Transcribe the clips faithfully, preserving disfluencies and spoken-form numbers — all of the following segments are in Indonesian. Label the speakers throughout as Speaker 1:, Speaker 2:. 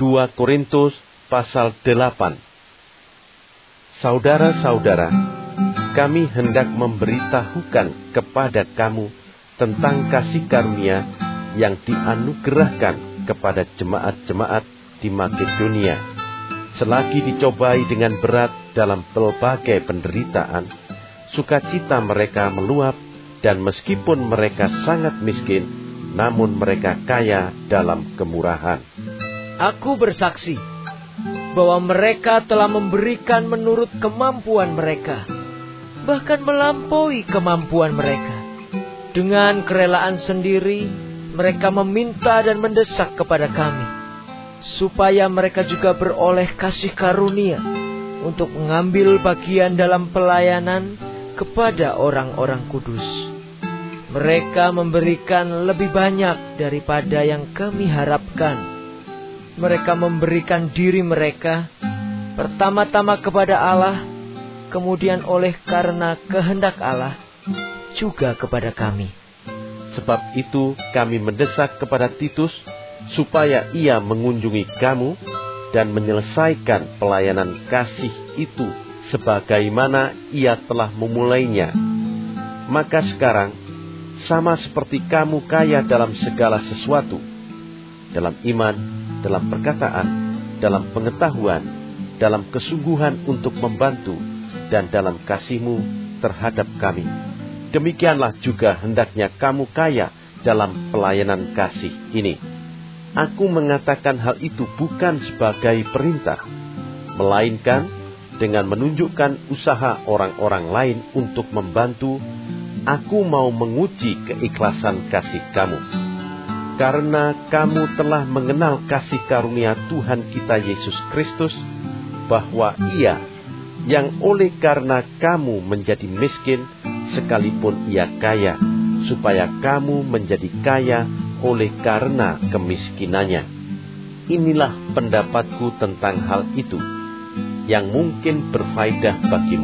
Speaker 1: dua Korintus pasal delapan. Saudara-saudara, kami hendak memberitahukan kepada kamu tentang kasih karunia yang dianugerahkan kepada jemaat-jemaat di Makedonia. Selagi dicobai dengan berat dalam berbagai penderitaan, sukacita mereka meluap, dan meskipun mereka sangat miskin, namun mereka kaya dalam kemurahan.
Speaker 2: Aku bersaksi bahwa mereka telah memberikan menurut kemampuan mereka, bahkan melampaui kemampuan mereka. Dengan kerelaan sendiri, mereka meminta dan mendesak kepada kami, supaya mereka juga beroleh kasih karunia untuk mengambil bagian dalam pelayanan kepada orang-orang kudus. Mereka memberikan lebih banyak daripada yang kami harapkan. Mereka memberikan diri mereka pertama-tama kepada Allah, kemudian oleh karena kehendak Allah juga kepada kami.
Speaker 1: Sebab itu kami mendesak kepada Titus supaya ia mengunjungi kamu dan menyelesaikan pelayanan kasih itu sebagaimana ia telah memulainya. Maka sekarang, sama seperti kamu kaya dalam segala sesuatu, dalam iman, dalam perkataan, dalam pengetahuan, dalam kesungguhan untuk membantu, dan dalam kasihmu terhadap kami, demikianlah juga hendaknya kamu kaya dalam pelayanan kasih ini. Aku mengatakan hal itu bukan sebagai perintah, melainkan dengan menunjukkan usaha orang-orang lain untuk membantu. Aku mau menguji keikhlasan kasih kamu, karena kamu telah mengenal kasih karunia Tuhan kita Yesus Kristus, bahwa Ia yang oleh karena kamu menjadi miskin, sekalipun Ia kaya, supaya kamu menjadi kaya oleh karena kemiskinannya. Inilah pendapatku tentang hal itu, yang mungkin berfaedah bagimu.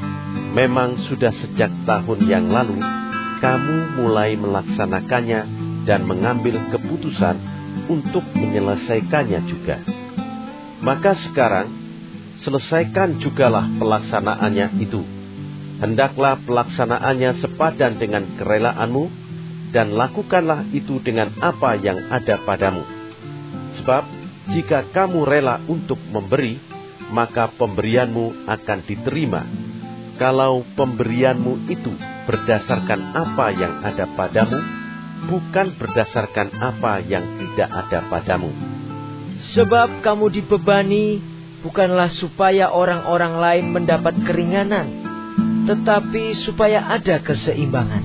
Speaker 1: Memang sudah sejak tahun yang lalu, kamu mulai melaksanakannya dan mengambil keputusan untuk menyelesaikannya juga. Maka sekarang, selesaikan jugalah pelaksanaannya itu. Hendaklah pelaksanaannya sepadan dengan kerelaanmu, dan lakukanlah itu dengan apa yang ada padamu. Sebab, jika kamu rela untuk memberi, maka pemberianmu akan diterima. Kalau pemberianmu itu berdasarkan apa yang ada padamu, bukan berdasarkan apa yang tidak ada padamu.
Speaker 2: Sebab kamu dibebani bukanlah supaya orang-orang lain mendapat keringanan, tetapi supaya ada keseimbangan.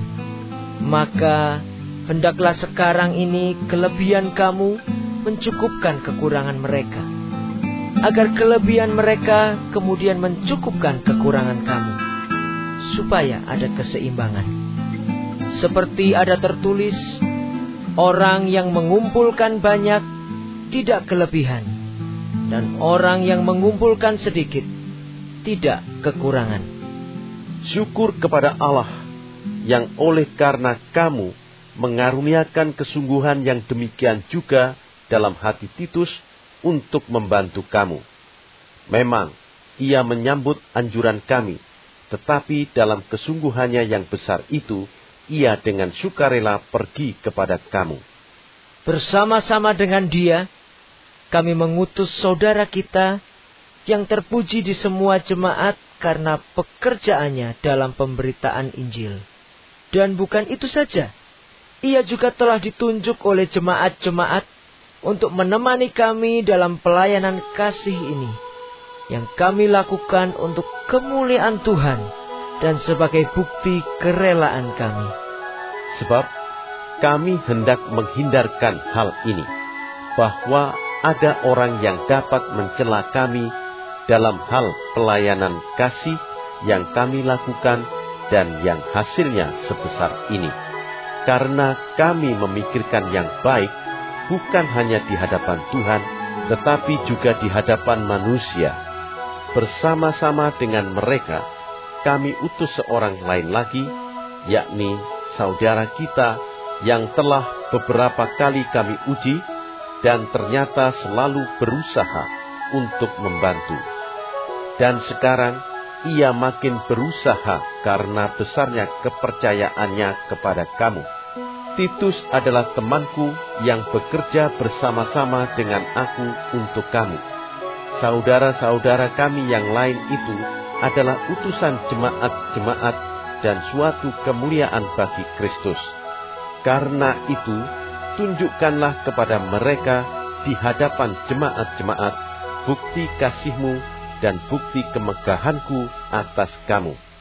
Speaker 2: Maka hendaklah sekarang ini kelebihan kamu mencukupkan kekurangan mereka, agar kelebihan mereka kemudian mencukupkan kekurangan kamu, supaya ada keseimbangan. Seperti ada tertulis, orang yang mengumpulkan banyak tidak kelebihan, dan orang yang mengumpulkan sedikit tidak kekurangan.
Speaker 1: Syukur kepada Allah yang oleh karena kamu mengaruniakan kesungguhan yang demikian juga dalam hati Titus untuk membantu kamu. Memang ia menyambut anjuran kami, tetapi dalam kesungguhannya yang besar itu, ia dengan sukarela pergi kepada kamu.
Speaker 2: Bersama-sama dengan dia, kami mengutus saudara kita yang terpuji di semua jemaat karena pekerjaannya dalam pemberitaan Injil. Dan bukan itu saja, ia juga telah ditunjuk oleh jemaat-jemaat untuk menemani kami dalam pelayanan kasih ini, yang kami lakukan untuk kemuliaan Tuhan dan sebagai bukti kerelaan kami.
Speaker 1: Sebab kami hendak menghindarkan hal ini, bahwa ada orang yang dapat mencela kami dalam hal pelayanan kasih yang kami lakukan dan yang hasilnya sebesar ini. Karena kami memikirkan yang baik, bukan hanya di hadapan Tuhan, tetapi juga di hadapan manusia. Bersama-sama dengan mereka, kami utus seorang lain lagi, yakni saudara kita yang telah beberapa kali kami uji, dan ternyata selalu berusaha untuk membantu. Dan sekarang ia makin berusaha karena besarnya kepercayaannya kepada kamu. Titus adalah temanku yang bekerja bersama-sama dengan aku untuk kamu. Saudara-saudara kami yang lain itu adalah utusan jemaat-jemaat dan suatu kemuliaan bagi Kristus. Karena itu, tunjukkanlah kepada mereka di hadapan jemaat-jemaat bukti kasihmu dan bukti kemegahanku atas kamu.